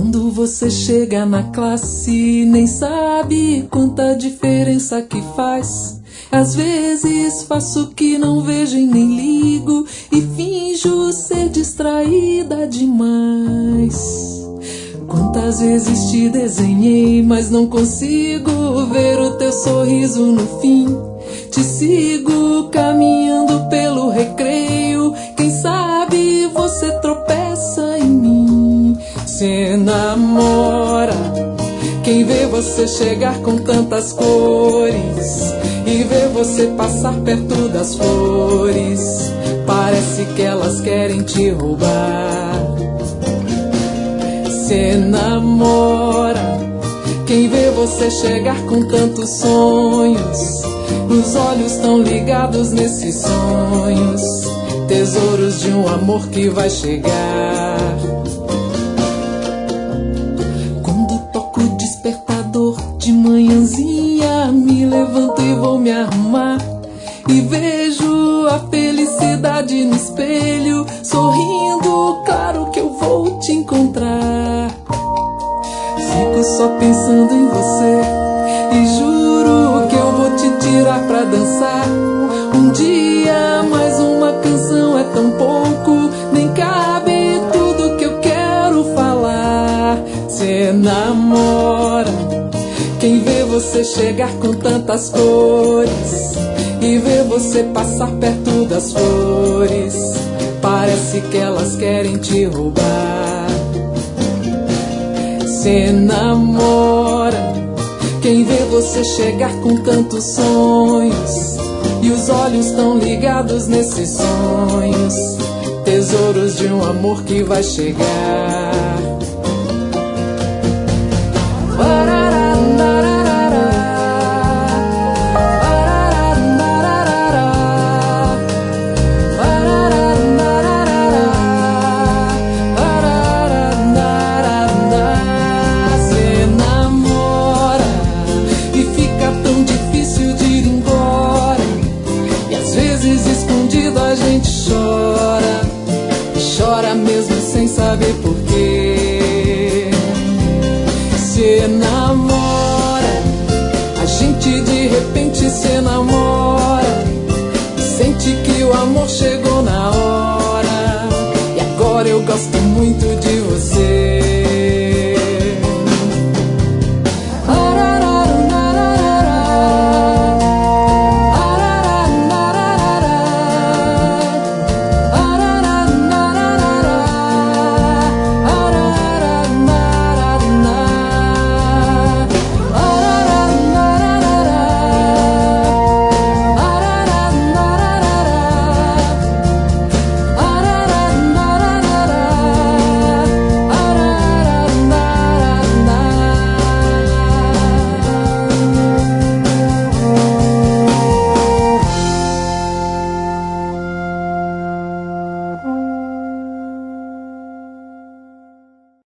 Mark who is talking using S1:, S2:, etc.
S1: Quando você chega na classe, nem sabe quanta diferença que faz. Às vezes faço que não vejo e nem ligo, e finjo ser distraída demais. Quantas vezes te desenhei, mas não consigo ver o teu sorriso no fim. Te sigo caminhando pelo recreio, quem sabe você tropeça em mim. Se namora quem vê você chegar com tantas cores e vê você passar perto das flores. Parece que elas querem te roubar. Se namora quem vê você chegar com tantos sonhos. Os olhos tão ligados nesses sonhos, tesouros de um amor que vai chegar. Quando toco o despertador de manhãzinha, me levanto e vou me arrumar, e vejo a felicidade no espelho, sorrindo, claro que eu vou te encontrar. Fico só pensando em você e juro que eu vou te tirar pra dançar. Um dia mais uma canção é tão pouco, nem cabe tudo que eu quero falar. Cê namora quem vê você chegar com tantas cores e vê você passar perto das flores. Parece que elas querem te roubar. Cê namora quem vê você chegar com tantos sonhos, e os olhos tão ligados nesses sonhos, tesouros de um amor que vai chegar. Parará.